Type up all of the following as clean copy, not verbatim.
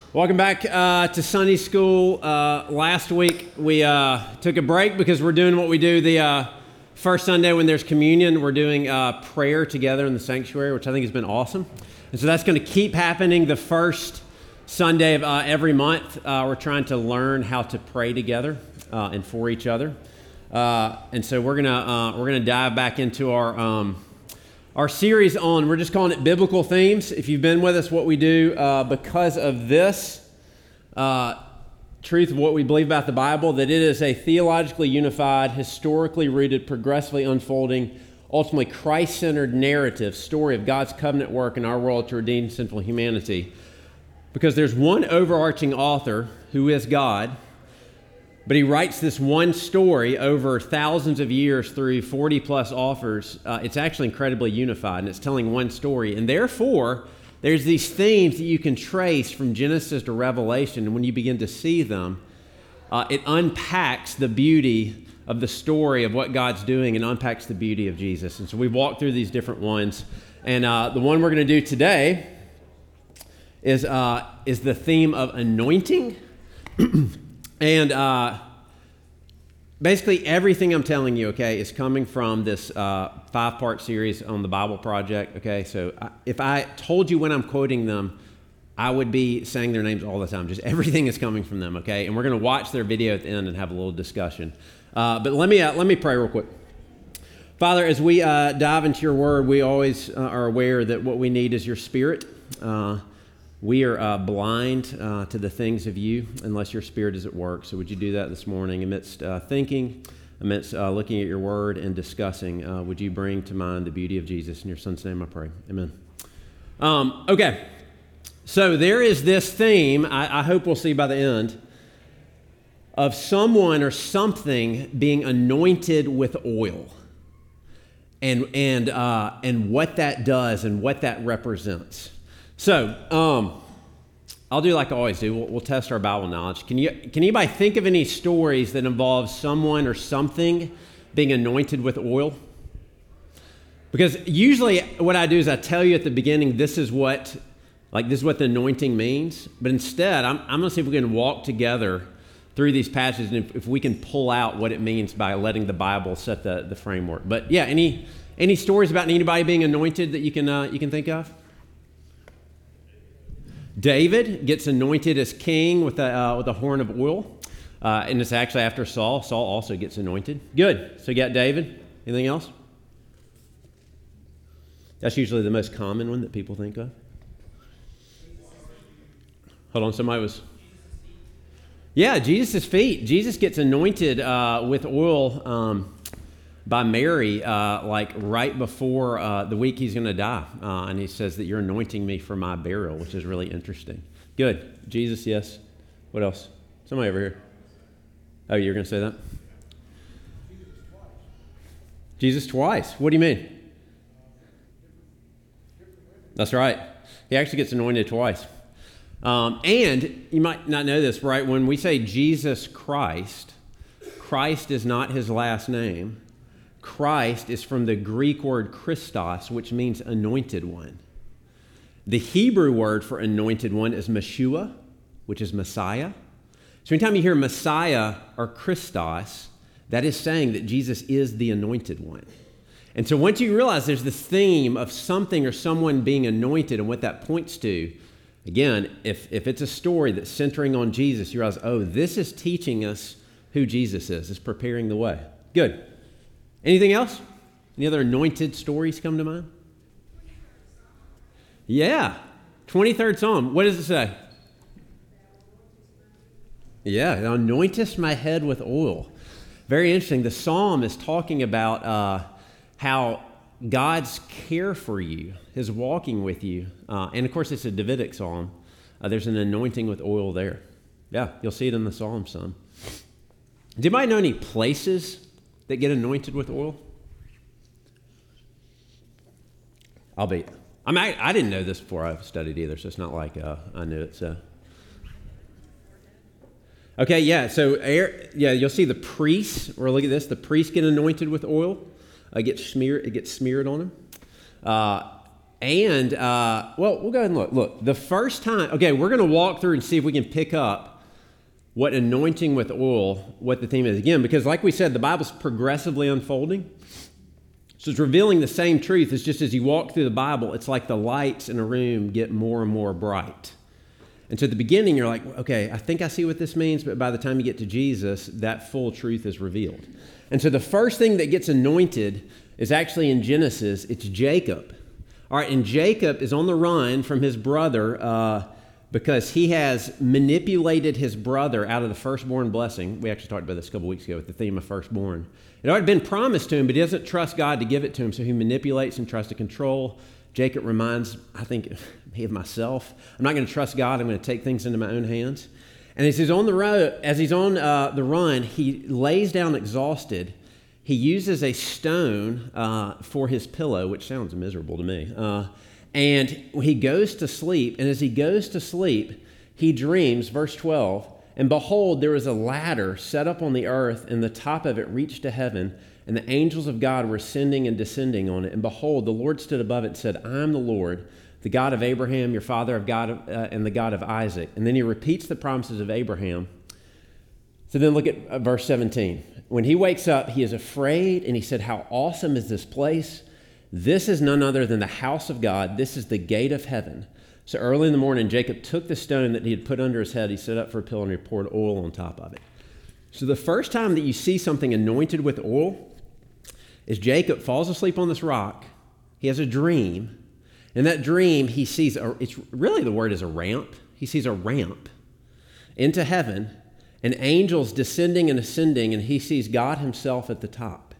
Welcome back to Sunday School. Last week we took a break because we're doing what we do the first Sunday when there's communion. We're doing prayer together in the sanctuary, which I think has been awesome. And so that's going to keep happening the first Sunday of every month. We're trying to learn how to pray together and for each other. And so we're gonna dive back into our series on, we're just calling it Biblical Themes. If you've been with us, what we do because of this truth of what we believe about the Bible, that it is a theologically unified, historically rooted, progressively unfolding, ultimately Christ-centered narrative, story of God's covenant work in our world to redeem sinful humanity. Because there's one overarching author who is God, but he writes this one story over thousands of years through 40 plus authors. It's actually incredibly unified, and it's telling one story. And therefore, there's these themes that you can trace from Genesis to Revelation. And when you begin to see them, it unpacks the beauty of the story of what God's doing and unpacks the beauty of Jesus. And so we've walked through these different ones. And the one we're going to do today is the theme of anointing. And basically everything I'm telling you, okay, is coming from this 5-part series on the Bible Project, okay? So if I told you when I'm quoting them, I would be saying their names all the time. Just everything is coming from them, okay? And we're going to watch their video at the end and have a little discussion. But let me pray real quick. Father, as we dive into your word, we always are aware that what we need is your Spirit. We are blind to the things of you unless your Spirit is at work. So would you do that this morning amidst thinking, amidst looking at your word and discussing? Would you bring to mind the beauty of Jesus? In your Son's name I pray. Amen. Okay, so there is this theme, I hope we'll see by the end, of someone or something being anointed with oil and what that does and what that represents. So, I'll do like I always do. We'll test our Bible knowledge. Can anybody think of any stories that involve someone or something being anointed with oil? Because usually what I do is I tell you at the beginning, this is what the anointing means. But instead, I'm going to see if we can walk together through these passages and if we can pull out what it means by letting the Bible set the framework. But yeah, any stories about anybody being anointed that you can think of? David gets anointed as king with a horn of oil, and it's actually after Saul. Saul also gets anointed. Good. So you got David. Anything else? That's usually the most common one that people think of. Hold on, somebody was... Yeah, Jesus' feet. Jesus gets anointed with oil by Mary, like right before the week he's going to die. And he says that you're anointing me for my burial, which is really interesting. Good. Jesus, yes. What else? Somebody over here. Oh, you're going to say that? Jesus twice. What do you mean? That's right. He actually gets anointed twice. And you might not know this, right? When we say Jesus Christ, Christ is not his last name. Christ is from the Greek word Christos, which means anointed one. The Hebrew word for anointed one is Meshua, which is Messiah. So anytime you hear Messiah or Christos, that is saying that Jesus is the anointed one. And so once you realize there's this theme of something or someone being anointed and what that points to, again, if it's a story that's centering on Jesus, you realize, oh, this is teaching us who Jesus is. It's preparing the way. Good. Anything else? Any other anointed stories come to mind? Yeah. 23rd Psalm. What does it say? Yeah. Anointest my head with oil. Very interesting. The psalm is talking about how God's care for you, his walking with you. And of course, it's a Davidic psalm. There's an anointing with oil there. Yeah, you'll see it in the psalm some. Does anybody know any places that get anointed with oil? I didn't know this before I studied either, so it's not like I knew it. So, okay, yeah. So, you'll see the priests. Or look at this: the priests get anointed with oil. It gets smeared on them. And, well, we'll go ahead and look. Look, the first time, okay, we're going to walk through and see if we can pick up what anointing with oil, what the theme is. Again, because like we said, the Bible's progressively unfolding. So it's revealing the same truth. It's just as you walk through the Bible, it's like the lights in a room get more and more bright. And so at the beginning, you're like, okay, I think I see what this means, but by the time you get to Jesus, that full truth is revealed. And so the first thing that gets anointed is actually in Genesis, it's Jacob. All right, and Jacob is on the run from his brother because he has manipulated his brother out of the firstborn blessing. We actually talked about this a couple weeks ago with the theme of firstborn. It had been promised to him, but he doesn't trust God to give it to him, so he manipulates and tries to control. Jacob reminds, I think, me of myself. I'm not going to trust God. I'm going to take things into my own hands. And as he's on the road, as he's on the run, he lays down exhausted. He uses a stone for his pillow, which sounds miserable to me. And he goes to sleep. And as he goes to sleep, he dreams, verse 12, and behold, there was a ladder set up on the earth, and the top of it reached to heaven, and the angels of God were ascending and descending on it. And behold, the Lord stood above it and said, I am the Lord, the God of Abraham, your father, of God, and the God of Isaac. And then he repeats the promises of Abraham. So then look at verse 17. When he wakes up, he is afraid, and he said, how awesome is this place? This is none other than the house of God. This is the gate of heaven. So early in the morning, Jacob took the stone that he had put under his head. He set up for a pillow, and he poured oil on top of it. So the first time that you see something anointed with oil is Jacob falls asleep on this rock. He has a dream. In that dream, he sees, it's really the word is a ramp. He sees a ramp into heaven, and angels descending and ascending, and he sees God himself at the top.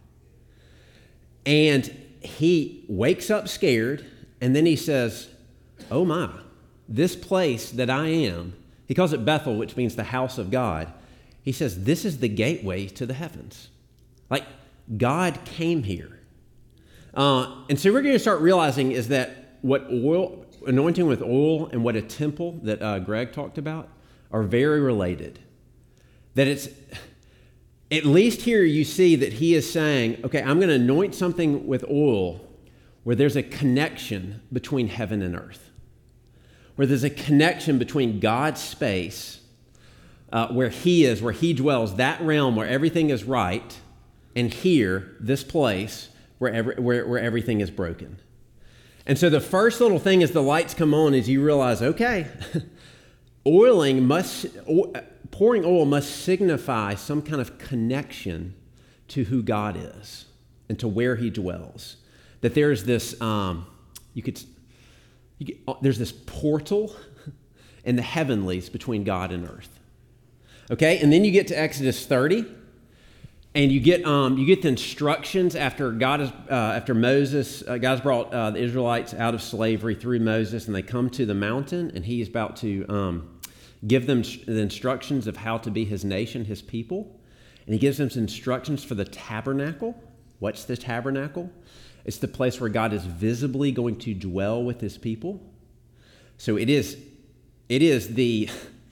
And he wakes up scared, and then he says, oh my, this place that I am, he calls it Bethel, which means the house of God. He says, this is the gateway to the heavens. Like, God came here. And so we're going to start realizing is that what oil, anointing with oil and what a temple that Greg talked about are very related. That it's, at least here you see that he is saying, okay, I'm going to anoint something with oil where there's a connection between heaven and earth. Where there's a connection between God's space, where he is, where he dwells, that realm where everything is right, and here, this place, where everything is broken. And so the first little thing as the lights come on is you realize, okay, pouring oil must signify some kind of connection to who God is and to where he dwells. That there's this, there's this portal in the heavenlies between God and earth. Okay, and then you get to Exodus 30, and you get the instructions after Moses. God's brought the Israelites out of slavery through Moses, and they come to the mountain, and he is about to give them the instructions of how to be his nation, his people, and he gives them some instructions for the tabernacle. What's the tabernacle? It's the place where God is visibly going to dwell with his people. So it is the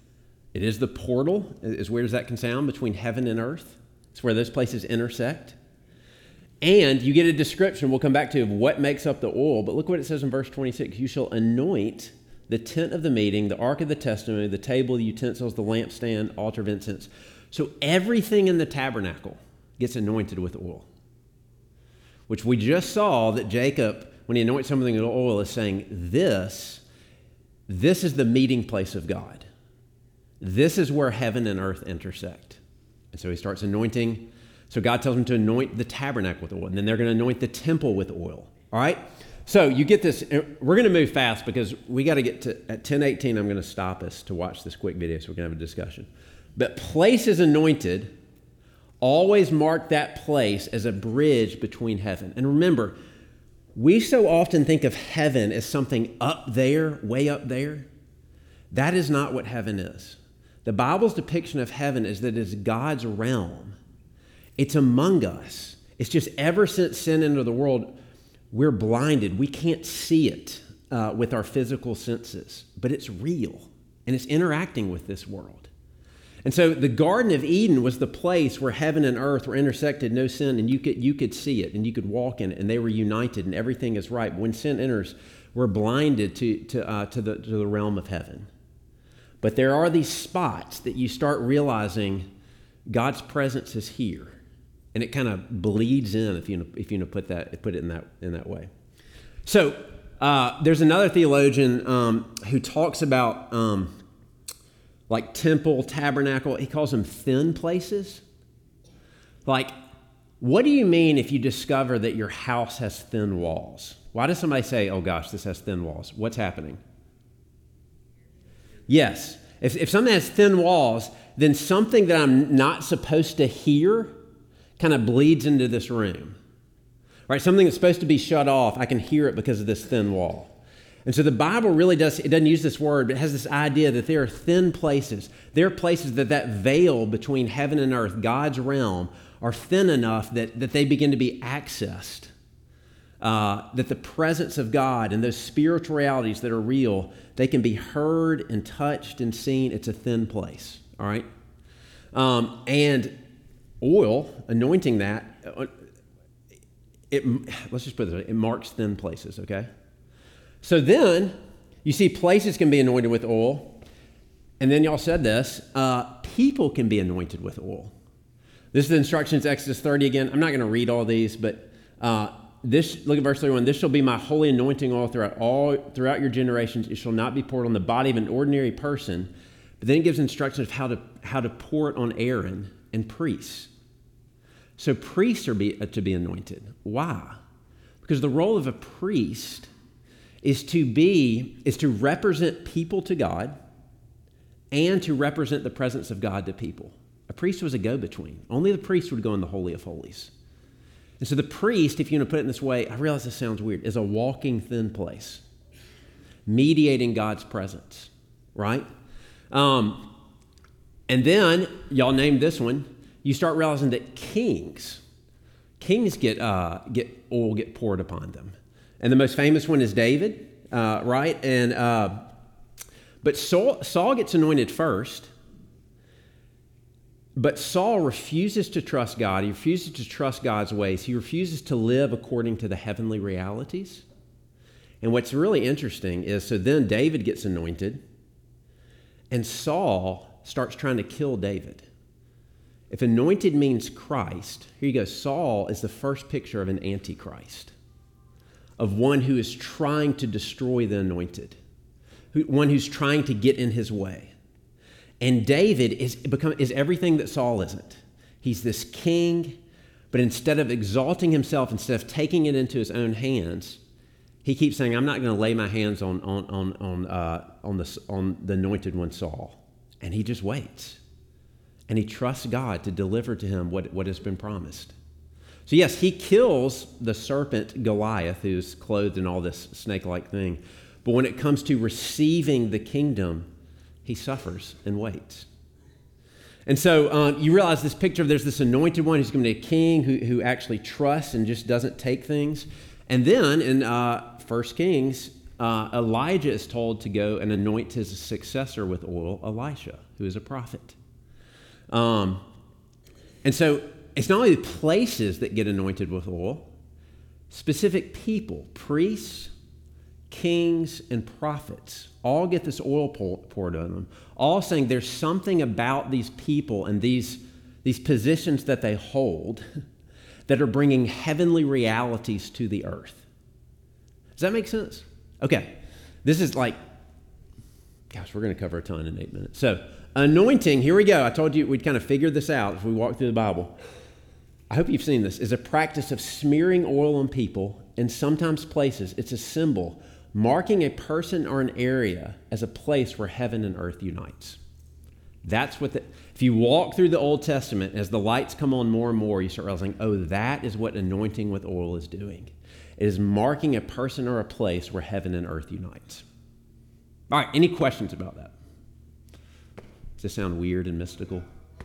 portal, as weird as that can sound, between heaven and earth. It's where those places intersect. And you get a description, we'll come back to, of what makes up the oil. But look what it says in verse 26. You shall anoint the tent of the meeting, the ark of the testimony, the table, the utensils, the lampstand, altar of incense. So everything in the tabernacle gets anointed with oil. Which we just saw that Jacob, when he anoints something with oil, is saying, this is the meeting place of God. This is where heaven and earth intersect. And so he starts anointing. So God tells him to anoint the tabernacle with oil. And then they're going to anoint the temple with oil. All right? So you get this. We're going to move fast because we got to get to, at 10:18, I'm going to stop us to watch this quick video so we can have a discussion. But places anointed always mark that place as a bridge between heaven. And remember, we so often think of heaven as something up there, way up there. That is not what heaven is. The Bible's depiction of heaven is that it's God's realm. It's among us. It's just ever since sin entered the world, we're blinded. We can't see it with our physical senses, but it's real, and it's interacting with this world. And so the Garden of Eden was the place where heaven and earth were intersected, no sin, and you could see it, and you could walk in it, and they were united, and everything is right. But when sin enters, we're blinded to the realm of heaven. But there are these spots that you start realizing God's presence is here, and it kind of bleeds in if you put it in that way. So there's another theologian who talks about like temple, tabernacle. He calls them thin places. Like, what do you mean if you discover that your house has thin walls? Why does somebody say, "Oh gosh, this has thin walls"? What's happening? Yes. If something has thin walls, then something that I'm not supposed to hear kind of bleeds into this room. Right? Something that's supposed to be shut off, I can hear it because of this thin wall. And so the Bible really doesn't use this word, but it has this idea that there are thin places. There are places that veil between heaven and earth, God's realm, are thin enough that they begin to be accessed. That the presence of God and those spiritual realities that are real, they can be heard and touched and seen. It's a thin place, all right? And oil, anointing that, let's just put it this way, it marks thin places, okay? So then, you see places can be anointed with oil, and then y'all said this, people can be anointed with oil. This is the instructions, Exodus 30 again. I'm not going to read all these, but look at verse 31. This shall be my holy anointing oil throughout your generations. It shall not be poured on the body of an ordinary person. But then it gives instructions of how to pour it on Aaron and priests. So priests are to be anointed. Why? Because the role of a priest is to represent people to God and to represent the presence of God to people. A priest was a go-between. Only the priest would go in the Holy of Holies. And so the priest, if you want to put it in this way, I realize this sounds weird, is a walking thin place, mediating God's presence, right? And then, y'all named this one, you start realizing that kings get oil get poured upon them. And the most famous one is David, right? And but Saul gets anointed first. But Saul refuses to trust God. He refuses to trust God's ways. He refuses to live according to the heavenly realities. And what's really interesting is, so then David gets anointed, and Saul starts trying to kill David. If anointed means Christ, here you go. Saul is the first picture of an antichrist, of one who is trying to destroy the anointed, one who's trying to get in his way. And David is everything that Saul isn't. He's this king, but instead of exalting himself, instead of taking it into his own hands, he keeps saying, "I'm not going to lay my hands on the anointed one, Saul." And he just waits, and he trusts God to deliver to him what has been promised. So yes, he kills the serpent Goliath, who's clothed in all this snake-like thing. But when it comes to receiving the kingdom, he suffers and waits. And so you realize this picture of there's this anointed one who's going to be a king who actually trusts and just doesn't take things. And then in 1 Kings, Elijah is told to go and anoint his successor with oil, Elisha, who is a prophet. And so it's not only places that get anointed with oil, specific people, priests, kings, and prophets all get this oil poured on them, all saying there's something about these people and these positions that they hold that are bringing heavenly realities to the earth. Does that make sense? Okay, this is like, gosh, we're going to cover a ton in 8 minutes. So, anointing, here we go. I told you we'd kind of figure this out as we walk through the Bible. I hope you've seen this, is a practice of smearing oil on people and sometimes places. It's a symbol marking a person or an area as a place where heaven and earth unites. That's what if you walk through the Old Testament, as the lights come on more and more, you start realizing, oh, that is what anointing with oil is doing. It is marking a person or a place where heaven and earth unites. All right, any questions about that? Does this sound weird and mystical?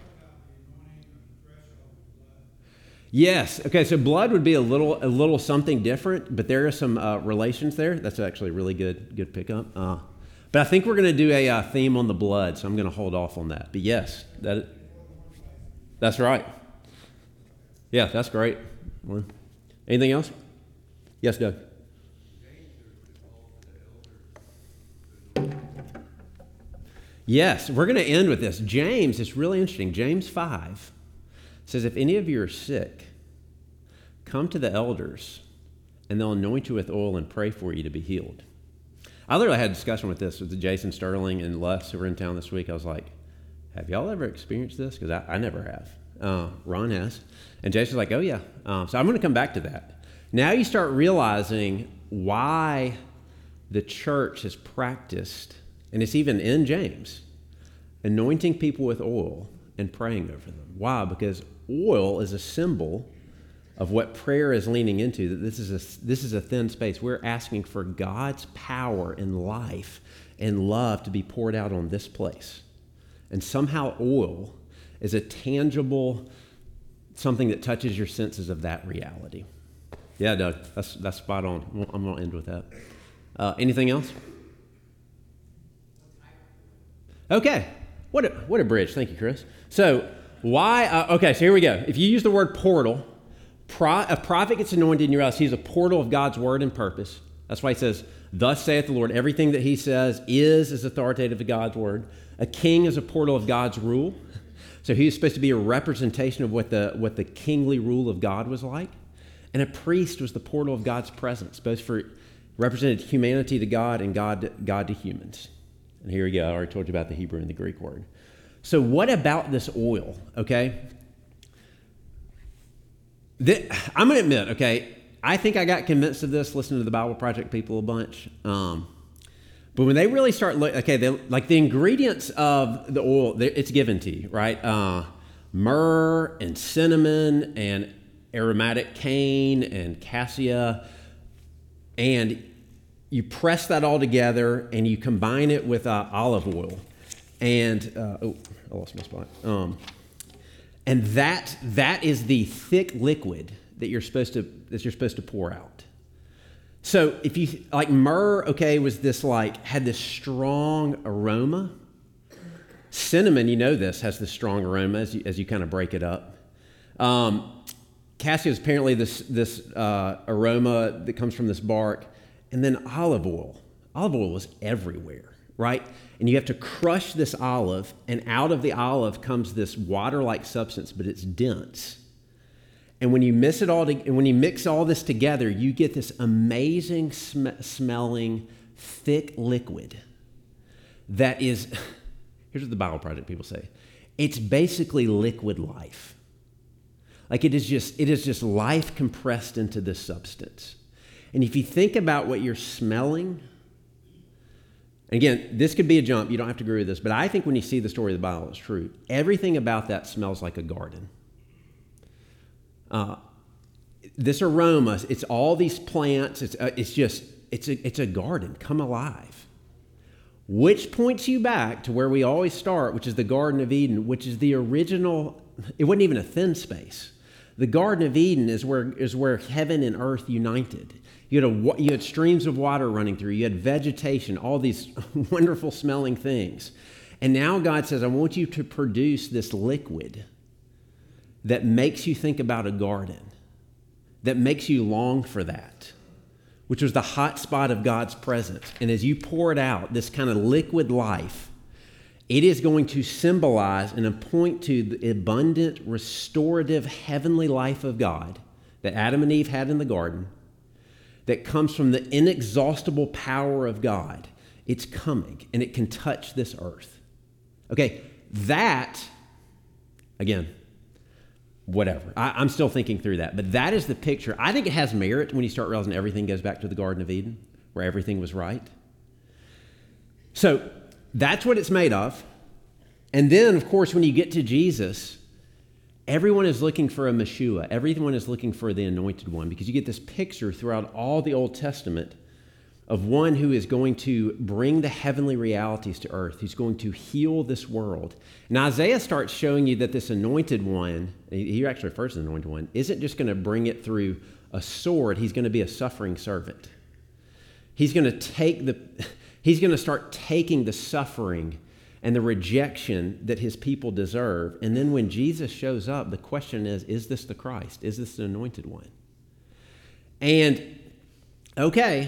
Yes. Okay, so blood would be a little something different, but there are some relations there. That's actually a really good pickup. But I think we're going to do a theme on the blood, so I'm going to hold off on that. But yes, that's right. Yeah, that's great. Anything else? Yes, Doug. Yes, we're going to end with this. James, it's really interesting. James 5 says, if any of you are sick, come to the elders, and they'll anoint you with oil and pray for you to be healed. I literally had a discussion with this with Jason Sterling and Les, who were in town this week. I was like, have y'all ever experienced this? Because I never have. Ron has. And Jason's like, oh, yeah. So I'm going to come back to that. Now you start realizing why the church has practiced, and it's even in James, anointing people with oil and praying over them. Why? Because oil is a symbol of what prayer is leaning into, that this is a thin space. We're asking for God's power and life and love to be poured out on this place. And somehow oil is a tangible, something that touches your senses of that reality. Yeah, Doug, that's spot on. I'm going to end with that. Anything else? Okay. What a bridge. Thank you, Chris. So why? So here we go. If you use the word portal, a prophet gets anointed in your house. He's a portal of God's word and purpose. That's why he says, thus saith the Lord. Everything that he says is authoritative to God's word. A king is a portal of God's rule. So he's supposed to be a representation of what the kingly rule of God was like. And a priest was the portal of God's presence, both for represented humanity to God and God to humans. And here we go. I already told you about the Hebrew and the Greek word. So what about this oil, okay? I'm going to admit, okay, I think I got convinced of this listening to the Bible Project people a bunch. But when they really start like the ingredients of the oil, it's given to you, right? Myrrh and cinnamon and aromatic cane and cassia. And you press that all together and you combine it with olive oil. And, I lost my spot. And that is the thick liquid that you're supposed to pour out. So if you, like myrrh, okay, had this strong aroma. Cinnamon, you know this, has this strong aroma as you kind of break it up. Cassia is apparently this aroma that comes from this bark. And then olive oil. Olive oil was everywhere, right? And you have to crush this olive, and out of the olive comes this water-like substance, but it's dense. And when you mix all this together, you get this amazing smelling, thick liquid that is, here's what the Bible Project people say, it's basically liquid life. Like it is just life compressed into this substance. And if you think about what you're smelling, again, this could be a jump. You don't have to agree with this, but I think when you see the story of the Bible, it's true. Everything about that smells like a garden. This aroma, it's all these plants. It's a garden. Come alive. Which points you back to where we always start, which is the Garden of Eden, which is the original. It wasn't even a thin space. The Garden of Eden is where heaven and earth united. You had streams of water running through. You had vegetation, all these wonderful smelling things. And now God says, I want you to produce this liquid that makes you think about a garden, that makes you long for that, which was the hot spot of God's presence. And as you pour it out, this kind of liquid life, it is going to symbolize and point to the abundant, restorative, heavenly life of God that Adam and Eve had in the garden, that comes from the inexhaustible power of God. It's coming, and it can touch this earth. Okay, that, again, whatever. I'm still thinking through that, but that is the picture. I think it has merit when you start realizing everything goes back to the Garden of Eden, where everything was right. So that's what it's made of. And then, of course, when you get to Jesus, everyone is looking for a Meshua. Everyone is looking for the anointed one, because you get this picture throughout all the Old Testament of one who is going to bring the heavenly realities to earth, who's going to heal this world. And Isaiah starts showing you that this anointed one, he actually refers to the anointed one, isn't just going to bring it through a sword. He's going to be a suffering servant. He's going to start taking the suffering and the rejection that his people deserve. And then when Jesus shows up, the question is this the Christ? Is this the anointed one? And, okay,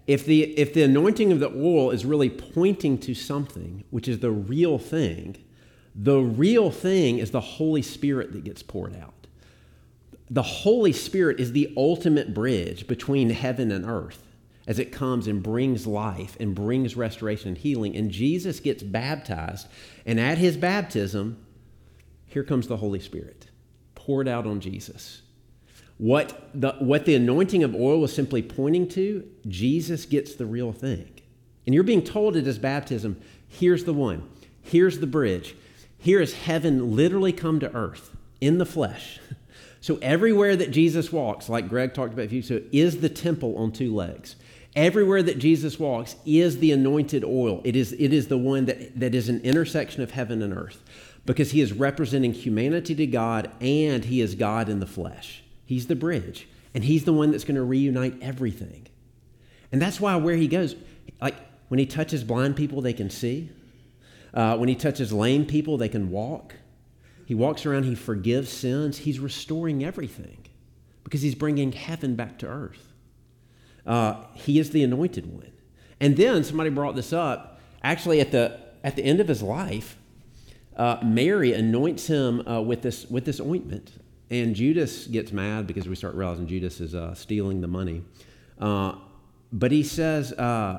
if the anointing of the oil is really pointing to something, which is the real thing is the Holy Spirit that gets poured out. The Holy Spirit is the ultimate bridge between heaven and earth as it comes and brings life and brings restoration and healing. And Jesus gets baptized, and at his baptism, here comes the Holy Spirit poured out on Jesus. What the anointing of oil was simply pointing to, Jesus gets the real thing. And you're being told at his baptism, here's the one, here's the bridge. Here is heaven literally come to earth in the flesh. So everywhere that Jesus walks, like Greg talked about a few, so is the temple on two legs. Everywhere that Jesus walks is the anointed oil. It is the one that is an intersection of heaven and earth, because he is representing humanity to God, and he is God in the flesh. He's the bridge, and he's the one that's going to reunite everything. And that's why where he goes, like when he touches blind people, they can see. When he touches lame people, they can walk. He walks around, he forgives sins. He's restoring everything because he's bringing heaven back to earth. He is the anointed one. And then somebody brought this up. Actually, at the end of his life, Mary anoints him with this ointment. And Judas gets mad because we start realizing Judas is stealing the money. But he says,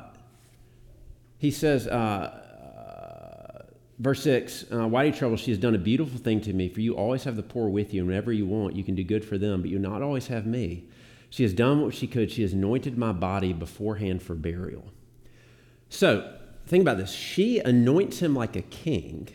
verse 6, why do you trouble? She has done a beautiful thing to me, for you always have the poor with you, and whenever you want, you can do good for them, but you not always have me. She has done what she could. She has anointed my body beforehand for burial. So, think about this. She anoints him like a king,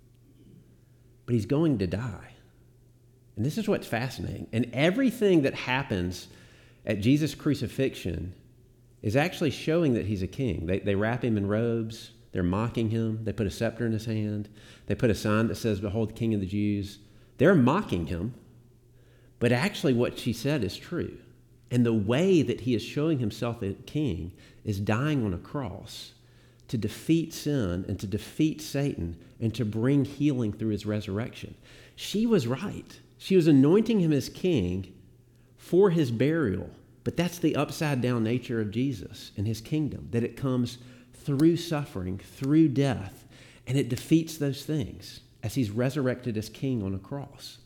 but he's going to die. And this is what's fascinating. And everything that happens at Jesus' crucifixion is actually showing that he's a king. They wrap him in robes. They're mocking him. They put a scepter in his hand. They put a sign that says, "Behold, the King of the Jews." They're mocking him. But actually what she said is true. And the way that he is showing himself a king is dying on a cross to defeat sin and to defeat Satan and to bring healing through his resurrection. She was right. She was anointing him as king for his burial. But that's the upside down nature of Jesus and his kingdom, that it comes through suffering, through death, and it defeats those things as he's resurrected as king on a cross.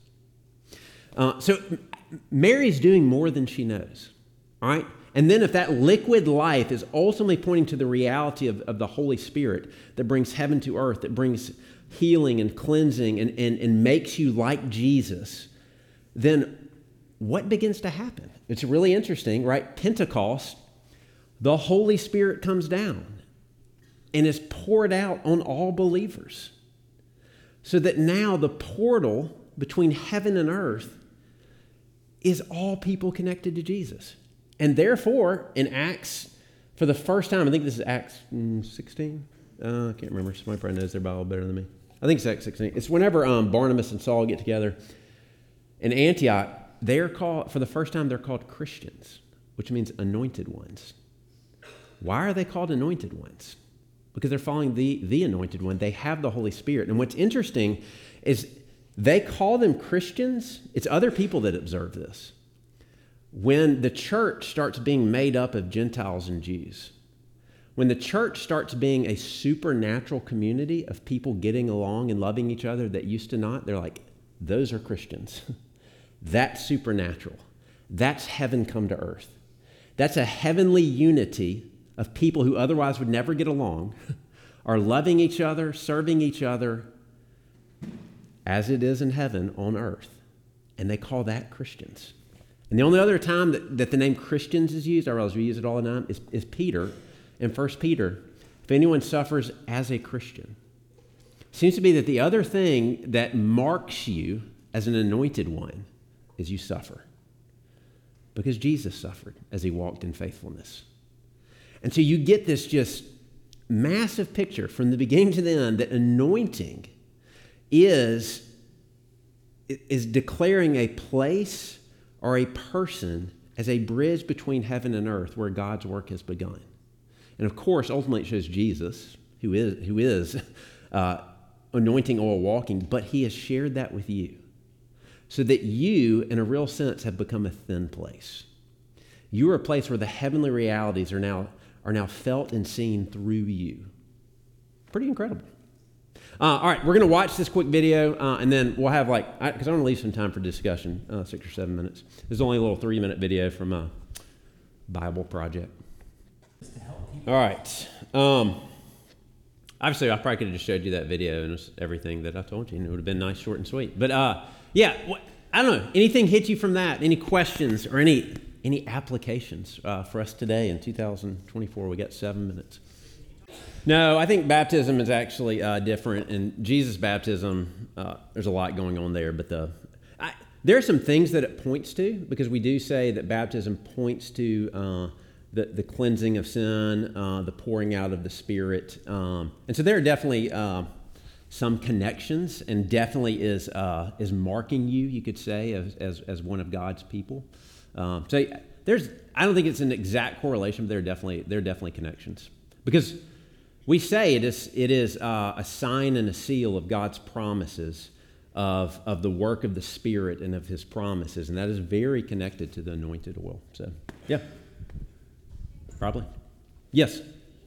So Mary's doing more than she knows, all right? And then if that liquid life is ultimately pointing to the reality of the Holy Spirit that brings heaven to earth, that brings healing and cleansing and makes you like Jesus, then what begins to happen? It's really interesting, right? Pentecost, the Holy Spirit comes down and is poured out on all believers, so that now the portal between heaven and earth is all people connected to Jesus. And therefore, in Acts, for the first time, I think this is Acts 16. I can't remember. Somebody probably knows their Bible better than me. I think it's Acts 16. It's whenever Barnabas and Saul get together in Antioch, they're called, for the first time, they're called Christians, which means anointed ones. Why are they called anointed ones? Because they're following the anointed one. They have the Holy Spirit. And what's interesting is they call them Christians. It's other people that observe this. When the church starts being made up of Gentiles and Jews, when the church starts being a supernatural community of people getting along and loving each other that used to not, they're like, those are Christians. That's supernatural. That's heaven come to earth. That's a heavenly unity of people who otherwise would never get along, are loving each other, serving each other, as it is in heaven on earth. And they call that Christians. And the only other time that the name Christians is used, I realize we use it all the time, is Peter in 1 Peter. If anyone suffers as a Christian. Seems to be that the other thing that marks you as an anointed one is you suffer. Because Jesus suffered as he walked in faithfulness. And so you get this just massive picture from the beginning to the end that anointing is declaring a place or a person as a bridge between heaven and earth where God's work has begun. And of course, ultimately it shows Jesus, who is anointing oil walking, but he has shared that with you so that you, in a real sense, have become a thin place. You are a place where the heavenly realities are now are now felt and seen through you. Pretty incredible. All right, we're going to watch this quick video, and then we'll have because I want to leave some time for discussion, 6 or 7 minutes. This is only a little 3-minute video from a Bible project. All right. Obviously, I probably could have just showed you that video and it's everything that I told you, and it would have been nice, short, and sweet. But I don't know. Anything hit you from that? Any questions or any applications for us today in 2024? We got 7 minutes. No, I think baptism is actually different. And Jesus' baptism, there's a lot going on there. But there are some things that it points to, because we do say that baptism points to the cleansing of sin, the pouring out of the Spirit. And so there are definitely some connections, and definitely is marking you could say, as one of God's people. So I don't think it's an exact correlation, but there are definitely connections. Because we say it is a sign and a seal of God's promises, of the work of the Spirit and of His promises, and that is very connected to the anointed oil. So, yeah. Probably. Yes.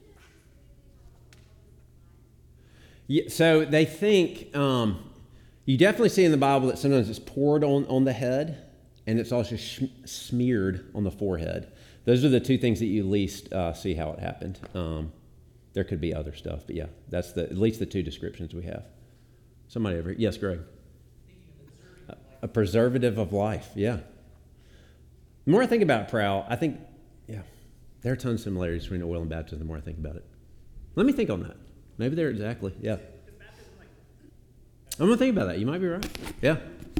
Yeah, so they think, you definitely see in the Bible that sometimes it's poured on the head, and it's also smeared on the forehead. Those are the two things that you least see how it happened. There could be other stuff, but yeah, that's at least the two descriptions we have. Somebody over here. Yes, Greg. A preservative of life, yeah. The more I think about it, Prowl, I think, yeah, there are tons of similarities between oil and baptism the more I think about it. Let me think on that. Maybe they're exactly, yeah. I'm going to think about that. You might be right. Yeah.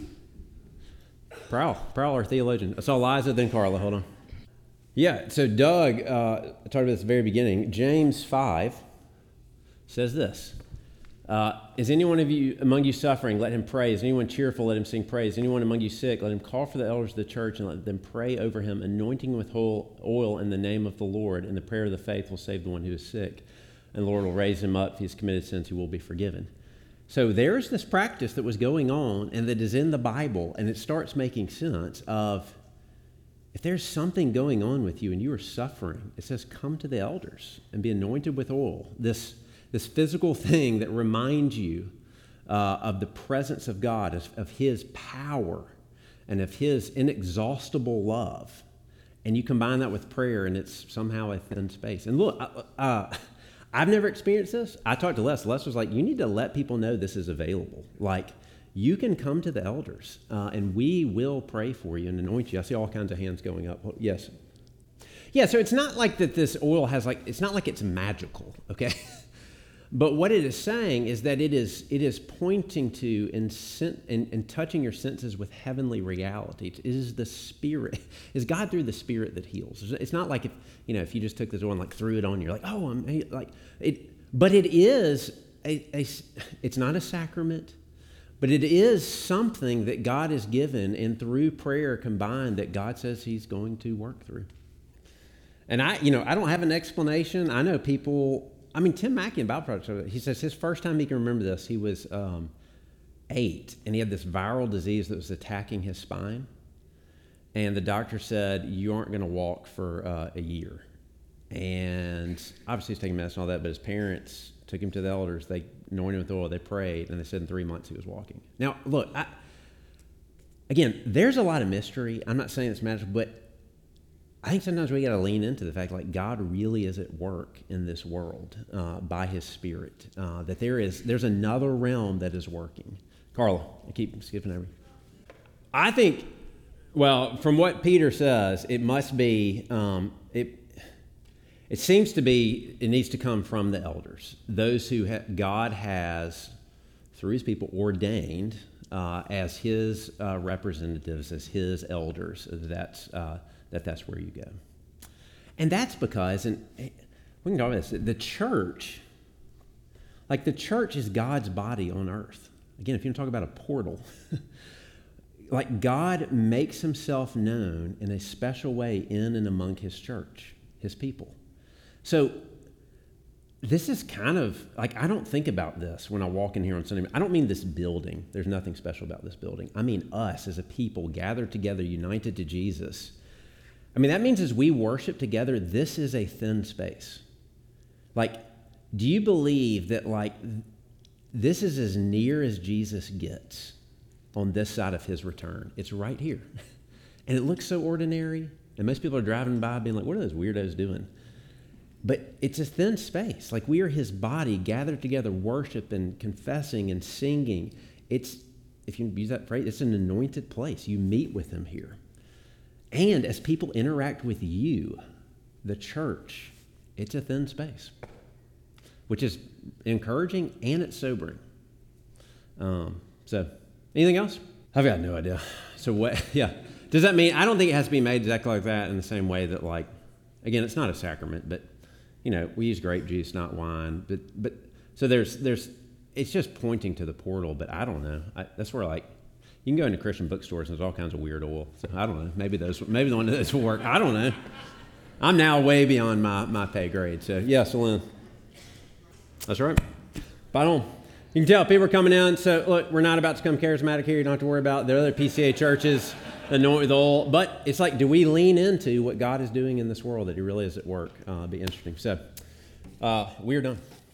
Prowl, our theologian. I saw Liza, then Carla. Hold on. Yeah, so Doug, I talked about this at the very beginning. James 5 says this. Is anyone among you suffering? Let him pray. Is anyone cheerful? Let him sing praise. Is anyone among you sick? Let him call for the elders of the church and let them pray over him, anointing with oil in the name of the Lord. And the prayer of the faith will save the one who is sick. And the Lord will raise him up. If he has committed sins, he will be forgiven. So there's this practice that was going on and that is in the Bible, and it starts making sense of, if there's something going on with you and you are suffering, it says come to the elders and be anointed with oil. This physical thing that reminds you of the presence of God, of His power, and of His inexhaustible love. And you combine that with prayer, and it's somehow a thin space. And look, I've never experienced this. I talked to Les. Les was like, you need to let people know this is available. Like, you can come to the elders, and we will pray for you and anoint you. I see all kinds of hands going up. Yes. Yeah, so it's not like that this oil has it's not like it's magical, okay? But what it is saying is that it is pointing to and touching your senses with heavenly reality. It is the Spirit. It's God through the Spirit that heals. It's not like if you just took this oil and threw it on you, you're like, oh, I'm like it. But it is it's not a sacrament, but it is something that God has given, and through prayer combined, that God says He's going to work through. And I don't have an explanation. I know people. I mean, Tim Mackey in Bible Project, he says his first time he can remember this, he was 8, and he had this viral disease that was attacking his spine. And the doctor said, you aren't going to walk for a year. And obviously he's taking medicine and all that, but his parents took him to the elders. They anointed him with oil, they prayed, and they said in 3 months he was walking. Now, look, again, there's a lot of mystery. I'm not saying it's magical, but I think sometimes we got to lean into the fact God really is at work in this world by His Spirit. That there's another realm that is working. Carla, I keep skipping over. I think, well, from what Peter says, it must be. It seems to be. It needs to come from the elders, those who God has, through His people, ordained as His representatives, as His elders. That's where you go. And that's because, and we can talk about this, the church is God's body on earth. Again, if you want to talk about a portal, God makes Himself known in a special way in and among His church, His people. So this is kind of, I don't think about this when I walk in here on Sunday. I don't mean this building. There's nothing special about this building. I mean us as a people gathered together, united to Jesus. I mean, that means as we worship together, this is a thin space. Like, do you believe that, like, this is as near as Jesus gets on this side of his return? It's right here. And it looks so ordinary. And most people are driving by being like, what are those weirdos doing? But it's a thin space. Like, we are his body gathered together, worshiping, confessing, and singing. It's, if you use that phrase, it's an anointed place. You meet with him here. And as people interact with you, the church, it's a thin space, which is encouraging and it's sobering. So, anything else? I've got no idea. So what, yeah. Does that mean, I don't think it has to be made exactly like that in the same way that, like, again, it's not a sacrament, but, you know, we use grape juice, not wine. But so there's, it's just pointing to the portal, but I don't know. That's where, like, you can go into Christian bookstores and there's all kinds of weird oil. So I don't know. Maybe the one of those will work. I don't know. I'm now way beyond my pay grade. So, yeah, Lynn. That's right. Spot on. You can tell people are coming in. So, look, we're not about to become charismatic here. You don't have to worry about the other PCA churches, anoint with oil. But it's like, do we lean into what God is doing in this world, that he really is at work? It'd be interesting. So, we are done.